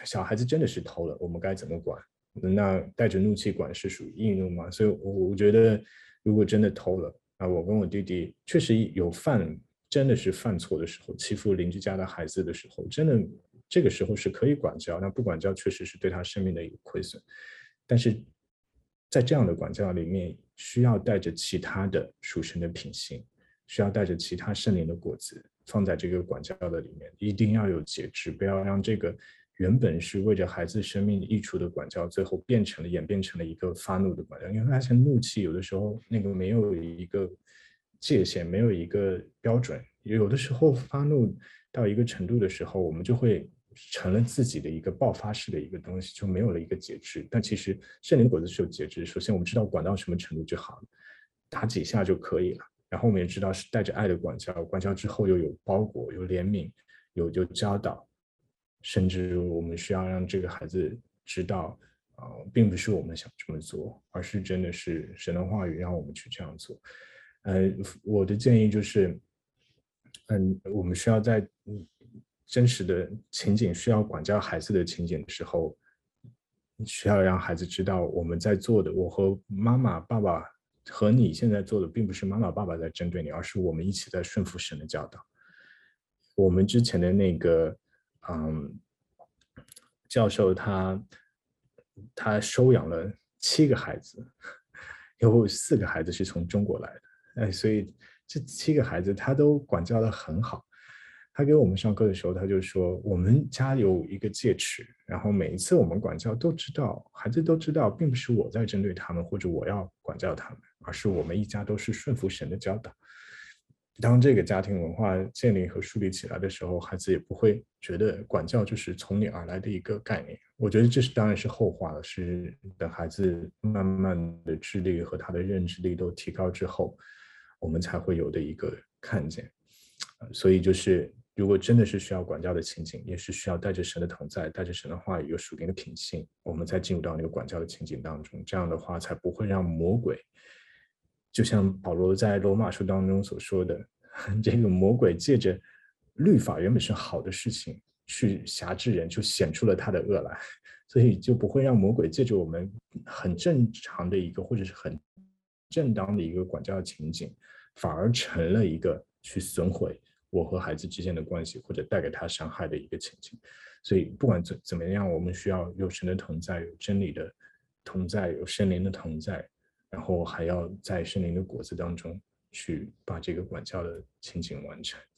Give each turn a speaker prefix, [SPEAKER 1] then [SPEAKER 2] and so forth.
[SPEAKER 1] 小孩子真的是偷了，我们该怎么管？那带着怒气管是属于易怒吗？所以我觉得，如果真的偷了啊，我跟我弟弟确实有真的是犯错的时候，欺负邻居家的孩子的时候，真的这个时候是可以管教。那不管教确实是对他生命的一个亏损，但是在这样的管教里面，需要带着其他的属神的品性，需要带着其他圣灵的果子放在这个管教的里面，一定要有节制，不要让这个原本是为着孩子生命益处的管教，最后演变成了一个发怒的管教。因为发现怒气有的时候那个没有一个界限，没有一个标准，有的时候发怒到一个程度的时候，我们就会成了自己的一个爆发式的一个东西，就没有了一个节制。但其实圣灵果子是有节制，首先我们知道管到什么程度就好了，打几下就可以了。然后我们也知道是带着爱的管教，管教之后又有包裹、有怜悯、有教导，甚至我们需要让这个孩子知道，并不是我们想这么做，而是真的是神的话语让我们去这样做。我的建议就是，我们需要在真实的情景需要管教孩子的情景的时候，需要让孩子知道我们在做的，我和妈妈、爸爸和你现在做的，并不是妈妈、爸爸在针对你，而是我们一起在顺服神的教导。我们之前的那个，嗯，教授他收养了7个孩子，有4个孩子是从中国来的，所以这7个孩子他都管教的很好。他给我们上课的时候，他就说我们家有一个戒尺，然后每一次我们管教都知道，孩子都知道，并不是我在针对他们或者我要管教他们，而是我们一家都是顺服神的教导。当这个家庭文化建立和树立起来的时候，孩子也不会觉得管教就是从你而来的一个概念。我觉得这当然是后话了，是等孩子慢慢的智力和他的认知力都提高之后，我们才会有的一个看见。所以就是如果真的是需要管教的情景，也是需要带着神的同在，带着神的话语，有属灵的品性，我们再进入到那个管教的情景当中，这样的话才不会让魔鬼，就像保罗在罗马书当中所说的，这个魔鬼借着律法原本是好的事情去辖制人，就显出了他的恶来，所以就不会让魔鬼借着我们很正常的一个或者是很正当的一个管教的情景，反而成了一个去损毁我和孩子之间的关系，或者带给他伤害的一个情景。所以不管怎么样，我们需要有神的同在，有真理的同在，有圣灵的同在，然后还要在圣灵的果子当中去把这个管教的情景完成。